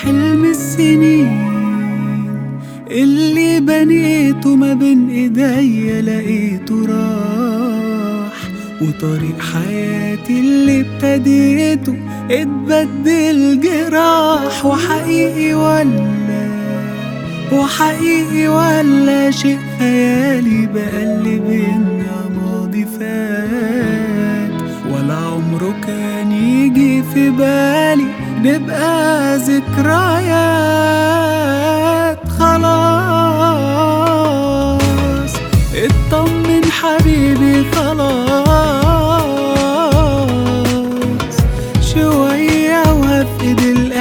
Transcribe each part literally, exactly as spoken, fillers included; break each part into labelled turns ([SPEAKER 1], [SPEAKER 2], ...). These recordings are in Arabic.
[SPEAKER 1] حلم السنين اللي بنيته ما بين ايديا لقيته راح، وطريق حياتي اللي ابتديته اتبدل جراح. وحقيقي ولا وحقيقي ولا شيء خيالي بقلب إن ماضي فات، ولا عمره كان يجي في بالي نبقى ذكريات. خلاص اطمن حبيبي خلاص، شوية وهفقد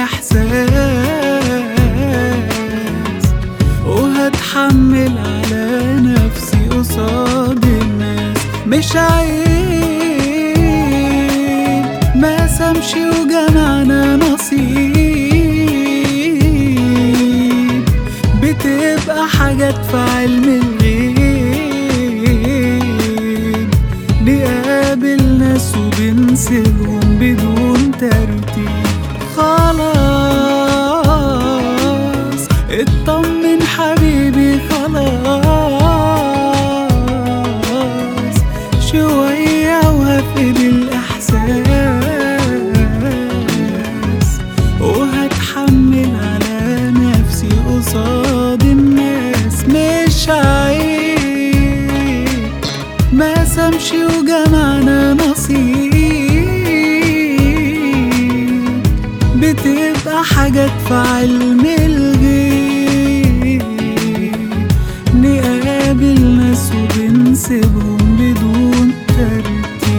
[SPEAKER 1] الإحساس، وهتحمل على نفسي قصاد الناس. مش عيب ما سمشي وجمعنا نصيب، بتبقى حاجات في علم الغيب، نقابل ناس وبنسيبهم بدون ترتيب. خلاص اطمن حبيبي خلاص، شوية وهفقد الإحساس، وهتحمل على نفسي قصاد الناس. مش عيب ما سمشي وجمعنا نصيب، بتبقى حاجات في علم الغيب، نقابل ناس وبنسيبهم بدون ترتيب.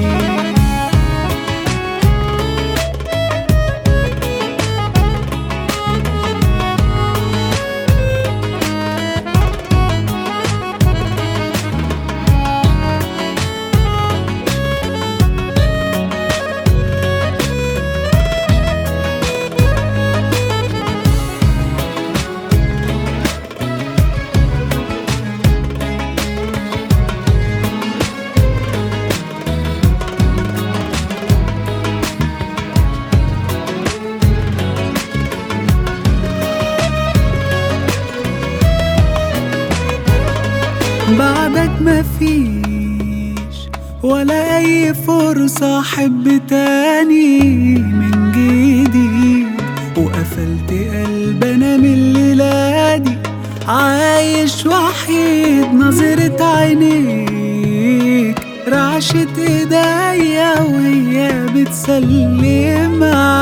[SPEAKER 1] بعدك مفيش ولا أي فرصة أحب تاني من جديد، وقفلت قلب أنا من الليلة دي عايش وحيد. نظرة عينيك رعشة ايديا وهي بتسلم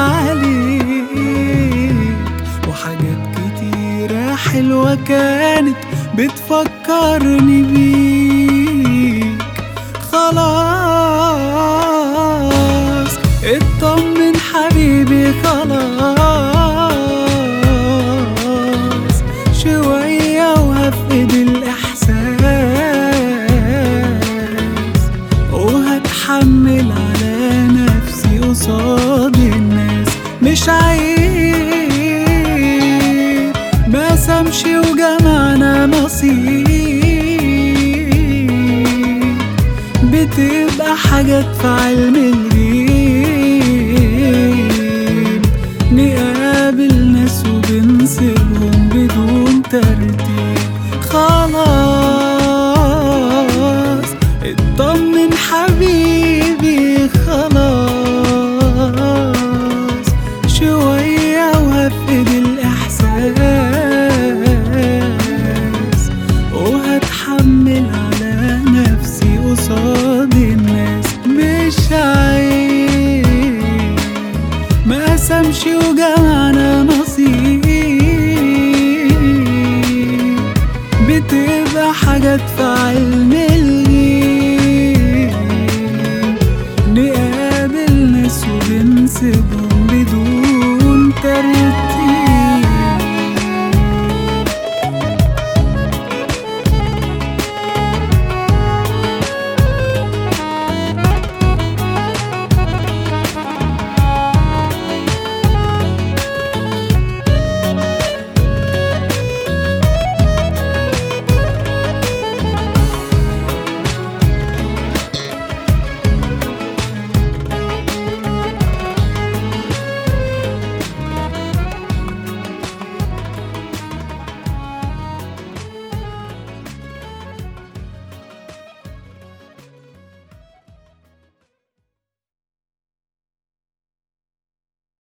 [SPEAKER 1] عليك، وحاجات كتيرة حلوة كانت بتفكرني بيك. خلاص اطمن حبيبي خلاص، شوية وهفقد الإحساس، وهتحمل على نفسي قصاد الناس. مش عيب ما سمشي وجمعنا نصيب، بتبقى حاجات في علم الغيب، نقابل ناس وبنسيبهم بدون ترتيب.